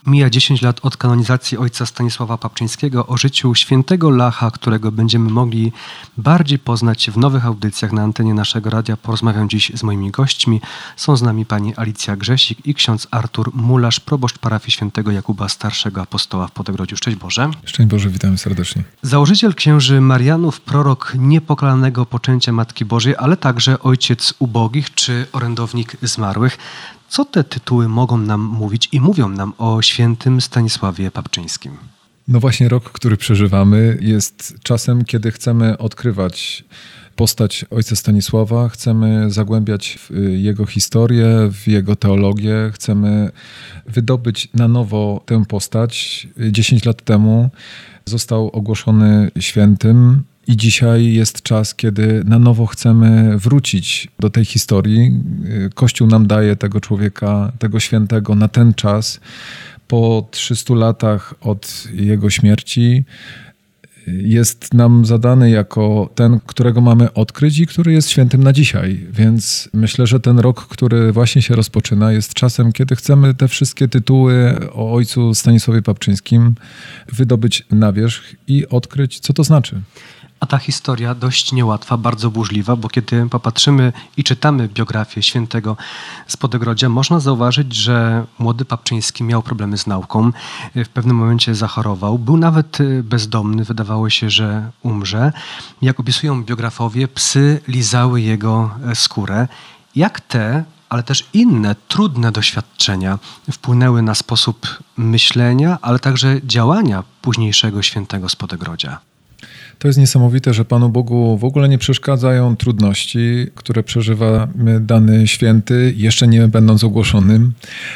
Mija 10 lat od kanonizacji ojca Stanisława Papczyńskiego. O życiu świętego Lacha, którego będziemy mogli bardziej poznać w nowych audycjach na antenie naszego radia, porozmawiam dziś z moimi gośćmi. Są z nami pani Alicja Grzesik i ksiądz Artur Mularz, proboszcz parafii świętego Jakuba Starszego Apostoła w Podegrodziu. Szczęść Boże. Szczęść Boże, witamy serdecznie. Założyciel księży Marianów, prorok niepokalanego poczęcia Matki Bożej, ale także ojciec ubogich czy orędownik zmarłych. Co te tytuły mogą nam mówić i mówią nam o świętym Stanisławie Papczyńskim? No właśnie rok, który przeżywamy, jest czasem, kiedy chcemy odkrywać postać ojca Stanisława, chcemy zagłębiać w jego historię, w jego teologię, chcemy wydobyć na nowo tę postać. 10 lat temu został ogłoszony świętym. I dzisiaj jest czas, kiedy na nowo chcemy wrócić do tej historii. Kościół nam daje tego człowieka, tego świętego na ten czas. Po 300 latach od jego śmierci jest nam zadany jako ten, którego mamy odkryć i który jest świętym na dzisiaj. Więc myślę, że ten rok, który właśnie się rozpoczyna, jest czasem, kiedy chcemy te wszystkie tytuły o ojcu Stanisławie Papczyńskim wydobyć na wierzch i odkryć, co to znaczy. A ta historia dość niełatwa, bardzo burzliwa, bo kiedy popatrzymy i czytamy biografię świętego z Podegrodzia, można zauważyć, że młody Papczyński miał problemy z nauką, w pewnym momencie zachorował, był nawet bezdomny, wydawało się, że umrze. Jak opisują biografowie, psy lizały jego skórę. Jak te, ale też inne trudne doświadczenia wpłynęły na sposób myślenia, ale także działania późniejszego świętego z Podegrodzia? To jest niesamowite, że Panu Bogu w ogóle nie przeszkadzają trudności, które przeżywa dany święty, jeszcze nie będąc ogłoszonym,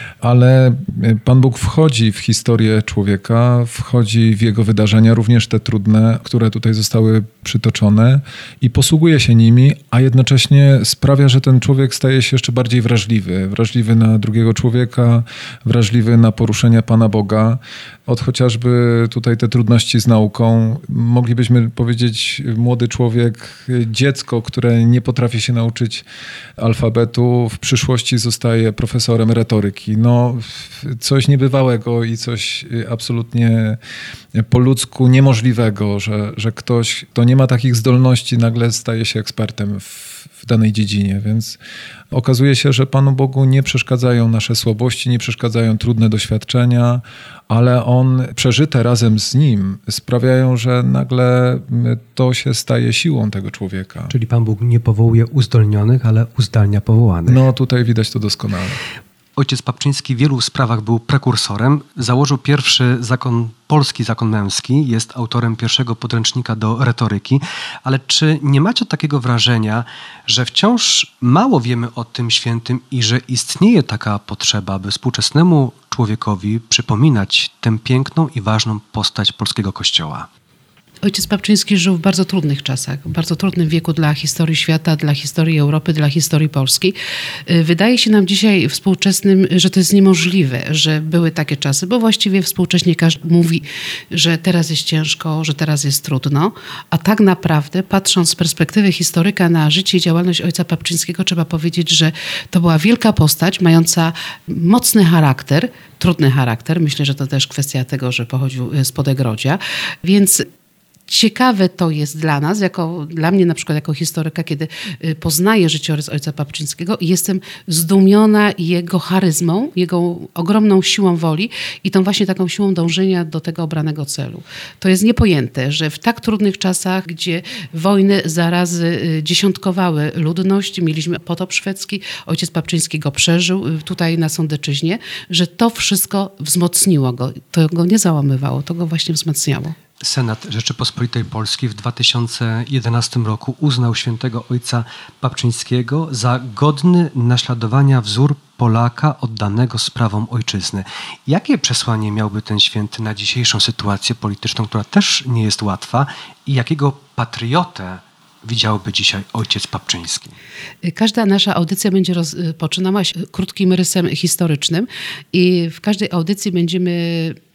ale Pan Bóg wchodzi w historię człowieka, wchodzi w jego wydarzenia, również te trudne, które tutaj zostały przytoczone i posługuje się nimi, a jednocześnie sprawia, że ten człowiek staje się jeszcze bardziej wrażliwy na drugiego człowieka, wrażliwy na poruszenia Pana Boga. Od chociażby tutaj te trudności z nauką, moglibyśmy powiedzieć młody człowiek, dziecko, które nie potrafi się nauczyć alfabetu, w przyszłości zostaje profesorem retoryki. No, coś niebywałego i coś absolutnie po ludzku niemożliwego, że ktoś, kto nie ma takich zdolności, nagle staje się ekspertem w danej dziedzinie, więc okazuje się, że Panu Bogu nie przeszkadzają nasze słabości, nie przeszkadzają trudne doświadczenia, ale On przeżyte razem z Nim sprawiają, że nagle to się staje siłą tego człowieka. Czyli Pan Bóg nie powołuje uzdolnionych, ale uzdalnia powołanych. No tutaj widać to doskonale. Ojciec Papczyński w wielu sprawach był prekursorem. Założył pierwszy polski zakon męski, jest autorem pierwszego podręcznika do retoryki. Ale czy nie macie takiego wrażenia, że wciąż mało wiemy o tym świętym i że istnieje taka potrzeba, by współczesnemu człowiekowi przypominać tę piękną i ważną postać polskiego Kościoła? Ojciec Papczyński żył w bardzo trudnych czasach, w bardzo trudnym wieku dla historii świata, dla historii Europy, dla historii Polski. Wydaje się nam dzisiaj współczesnym, że to jest niemożliwe, że były takie czasy, bo właściwie współcześnie każdy mówi, że teraz jest ciężko, że teraz jest trudno, a tak naprawdę patrząc z perspektywy historyka na życie i działalność ojca Papczyńskiego, trzeba powiedzieć, że to była wielka postać, mająca mocny charakter, trudny charakter. Myślę, że to też kwestia tego, że pochodził z Podegrodzia, więc ciekawe to jest dla nas, dla mnie na przykład jako historyka, kiedy poznaję życiorys ojca Papczyńskiego i jestem zdumiona jego charyzmą, jego ogromną siłą woli i tą właśnie taką siłą dążenia do tego obranego celu. To jest niepojęte, że w tak trudnych czasach, gdzie wojny, zarazy dziesiątkowały ludność, mieliśmy potop szwedzki, ojciec Papczyński go przeżył tutaj na Sądeczyźnie, że to wszystko wzmocniło go. To go nie załamywało, to go właśnie wzmacniało. Senat Rzeczypospolitej Polskiej w 2011 roku uznał świętego ojca Papczyńskiego za godny naśladowania wzór Polaka oddanego sprawom ojczyzny. Jakie przesłanie miałby ten święty na dzisiejszą sytuację polityczną, która też nie jest łatwa, i jakiego patriotę widziałby dzisiaj ojciec Papczyński? Każda nasza audycja będzie rozpoczynała się krótkim rysem historycznym i w każdej audycji będziemy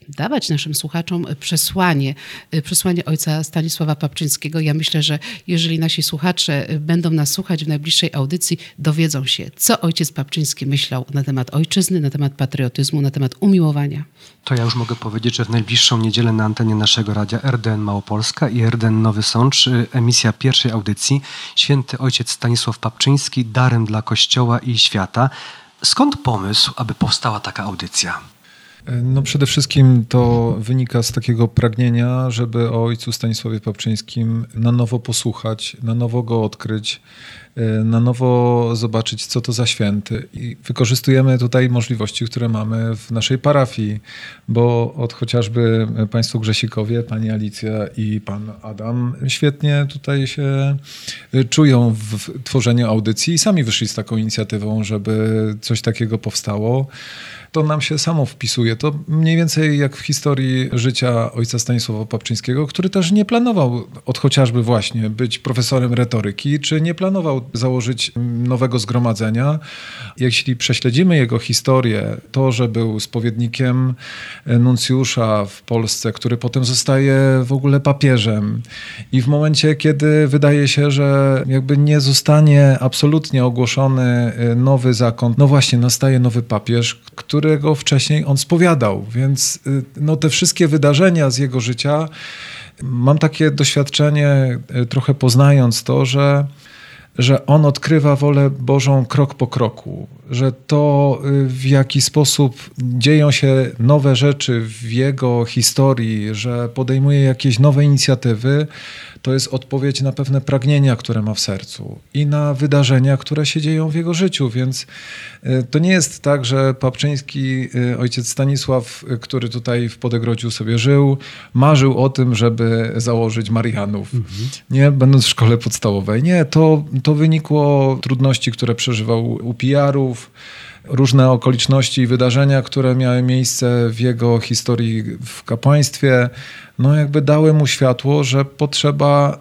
dawać naszym słuchaczom przesłanie ojca Stanisława Papczyńskiego. Ja myślę, że jeżeli nasi słuchacze będą nas słuchać w najbliższej audycji, dowiedzą się, co ojciec Papczyński myślał na temat ojczyzny, na temat patriotyzmu, na temat umiłowania. To ja już mogę powiedzieć, że w najbliższą niedzielę na antenie naszego radia RDN Małopolska i RDN Nowy Sącz emisja pierwszej audycji Święty Ojciec Stanisław Papczyński darem dla Kościoła i świata. Skąd pomysł, aby powstała taka audycja? No przede wszystkim to wynika z takiego pragnienia, żeby o ojcu Stanisławie Papczyńskim na nowo posłuchać, na nowo go odkryć, na nowo zobaczyć, co to za święty. I wykorzystujemy tutaj możliwości, które mamy w naszej parafii, bo od chociażby państwo Grzesikowie, pani Alicja i pan Adam świetnie tutaj się czują w tworzeniu audycji i sami wyszli z taką inicjatywą, żeby coś takiego powstało. To nam się samo wpisuje. To mniej więcej jak w historii życia ojca Stanisława Papczyńskiego, który też nie planował od chociażby właśnie być profesorem retoryki, czy nie planował założyć nowego zgromadzenia. Jeśli prześledzimy jego historię, to, że był spowiednikiem nuncjusza w Polsce, który potem zostaje w ogóle papieżem i w momencie, kiedy wydaje się, że jakby nie zostanie absolutnie ogłoszony nowy zakon, no właśnie nastaje nowy papież, którego wcześniej on spowiadał. Więc no, te wszystkie wydarzenia z jego życia, mam takie doświadczenie, trochę poznając to, że on odkrywa wolę Bożą krok po kroku, że to w jaki sposób dzieją się nowe rzeczy w jego historii, że podejmuje jakieś nowe inicjatywy, to jest odpowiedź na pewne pragnienia, które ma w sercu i na wydarzenia, które się dzieją w jego życiu, więc to nie jest tak, że Papczyński, ojciec Stanisław, który tutaj w Podegrodziu sobie żył, marzył o tym, żeby założyć Marianów, nie będąc w szkole podstawowej. Nie, to wynikło trudności, które przeżywał u pijarów, różne okoliczności i wydarzenia, które miały miejsce w jego historii w kapłaństwie, no jakby dały mu światło, że potrzeba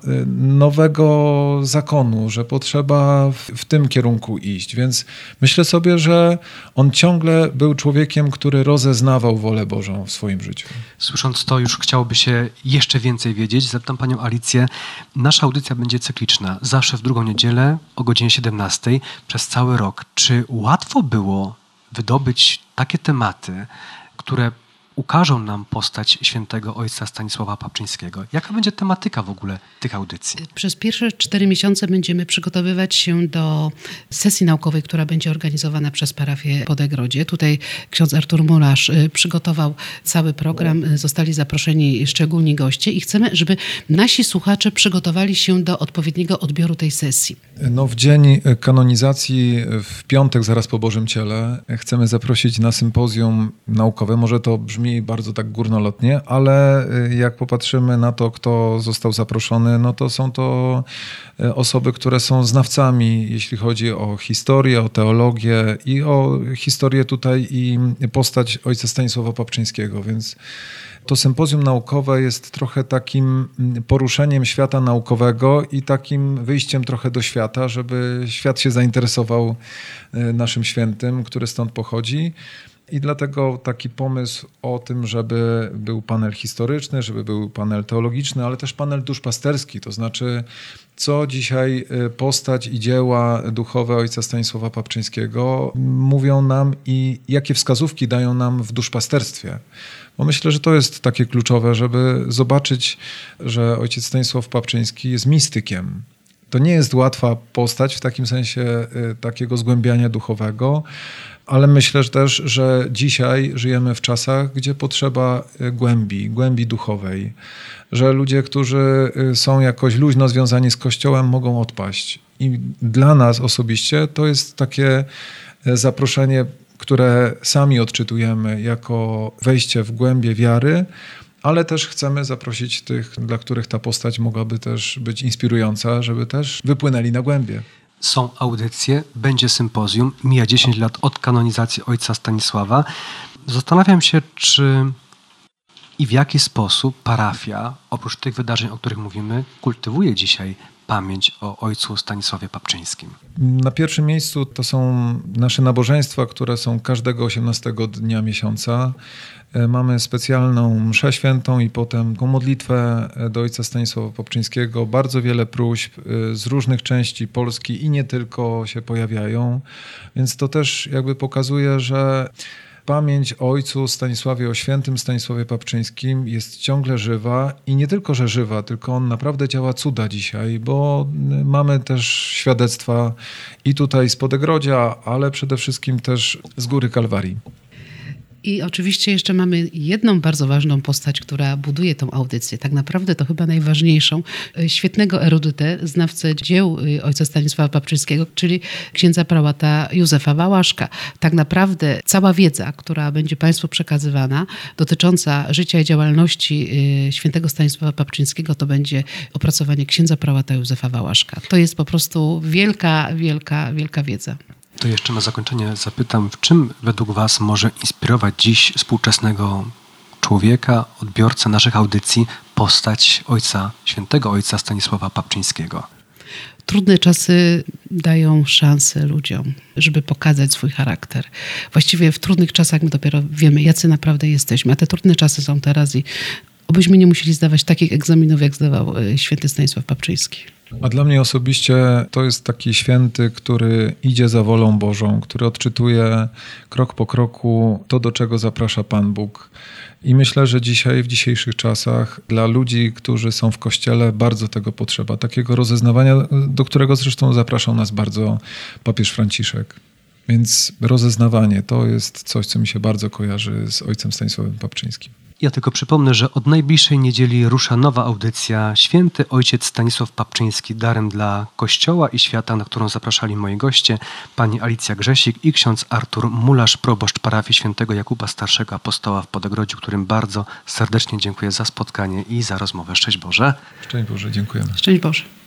nowego zakonu, że potrzeba w tym kierunku iść. Więc myślę sobie, że on ciągle był człowiekiem, który rozeznawał wolę Bożą w swoim życiu. Słysząc to, już chciałoby się jeszcze więcej wiedzieć. Zapytam panią Alicję. Nasza audycja będzie cykliczna. Zawsze w drugą niedzielę o godzinie 17 przez cały rok. Czy łatwo było wydobyć takie tematy, które ukażą nam postać świętego ojca Stanisława Papczyńskiego? Jaka będzie tematyka w ogóle tych audycji? Przez pierwsze 4 miesiące będziemy przygotowywać się do sesji naukowej, która będzie organizowana przez parafię Podegrodzie. Tutaj ksiądz Artur Mularz przygotował cały program, zostali zaproszeni szczególni goście i chcemy, żeby nasi słuchacze przygotowali się do odpowiedniego odbioru tej sesji. No, w dzień kanonizacji, w piątek zaraz po Bożym Ciele, chcemy zaprosić na sympozjum naukowe. Może to brzmi bardzo tak górnolotnie, ale jak popatrzymy na to, kto został zaproszony, no to są to osoby, które są znawcami, jeśli chodzi o historię, o teologię i o historię tutaj i postać ojca Stanisława Papczyńskiego, więc to sympozjum naukowe jest trochę takim poruszeniem świata naukowego i takim wyjściem trochę do świata, żeby świat się zainteresował naszym świętym, który stąd pochodzi. I dlatego taki pomysł o tym, żeby był panel historyczny, żeby był panel teologiczny, ale też panel duszpasterski, to znaczy co dzisiaj postać i dzieła duchowe ojca Stanisława Papczyńskiego mówią nam i jakie wskazówki dają nam w duszpasterstwie. Bo myślę, że to jest takie kluczowe, żeby zobaczyć, że ojciec Stanisław Papczyński jest mistykiem. To nie jest łatwa postać w takim sensie takiego zgłębiania duchowego, ale myślę też, że dzisiaj żyjemy w czasach, gdzie potrzeba głębi duchowej, że ludzie, którzy są jakoś luźno związani z Kościołem, mogą odpaść. I dla nas osobiście to jest takie zaproszenie, które sami odczytujemy jako wejście w głębie wiary, ale też chcemy zaprosić tych, dla których ta postać mogłaby też być inspirująca, żeby też wypłynęli na głębie. Są audycje, będzie sympozjum, mija 10 lat od kanonizacji ojca Stanisława. Zastanawiam się, czy i w jaki sposób parafia, oprócz tych wydarzeń, o których mówimy, kultywuje dzisiaj pamięć o ojcu Stanisławie Papczyńskim. Na pierwszym miejscu to są nasze nabożeństwa, które są każdego 18 dnia miesiąca. Mamy specjalną mszę świętą i potem modlitwę do ojca Stanisława Papczyńskiego. Bardzo wiele próśb z różnych części Polski i nie tylko się pojawiają, więc to też jakby pokazuje, że pamięć o ojcu Stanisławie, o świętym Stanisławie Papczyńskim jest ciągle żywa i nie tylko, że żywa, tylko on naprawdę działa cuda dzisiaj, bo mamy też świadectwa i tutaj z Podegrodzia, ale przede wszystkim też z Góry Kalwarii. I oczywiście jeszcze mamy jedną bardzo ważną postać, która buduje tą audycję. Tak naprawdę to chyba najważniejszą. Świetnego erudytę, znawcę dzieł ojca Stanisława Papczyńskiego, czyli księdza prałata Józefa Wałaszka. Tak naprawdę cała wiedza, która będzie Państwu przekazywana, dotycząca życia i działalności świętego Stanisława Papczyńskiego, to będzie opracowanie księdza prałata Józefa Wałaszka. To jest po prostu wielka, wielka, wielka wiedza. To jeszcze na zakończenie zapytam, w czym według Was może inspirować dziś współczesnego człowieka, odbiorcę naszych audycji, postać świętego ojca Stanisława Papczyńskiego? Trudne czasy dają szansę ludziom, żeby pokazać swój charakter. Właściwie w trudnych czasach my dopiero wiemy, jacy naprawdę jesteśmy, a te trudne czasy są teraz i obyśmy nie musieli zdawać takich egzaminów, jak zdawał święty Stanisław Papczyński. A dla mnie osobiście to jest taki święty, który idzie za wolą Bożą, który odczytuje krok po kroku to, do czego zaprasza Pan Bóg. I myślę, że dzisiaj, w dzisiejszych czasach dla ludzi, którzy są w Kościele, bardzo tego potrzeba. Takiego rozeznawania, do którego zresztą zapraszał nas bardzo papież Franciszek. Więc rozeznawanie to jest coś, co mi się bardzo kojarzy z ojcem Stanisławem Papczyńskim. Ja tylko przypomnę, że od najbliższej niedzieli rusza nowa audycja Święty Ojciec Stanisław Papczyński darem dla Kościoła i świata, na którą zapraszali moi goście, pani Alicja Grzesik i ksiądz Artur Mularz, proboszcz parafii świętego Jakuba Starszego Apostoła w Podegrodziu, którym bardzo serdecznie dziękuję za spotkanie i za rozmowę. Szczęść Boże. Szczęść Boże, dziękujemy. Szczęść Boże.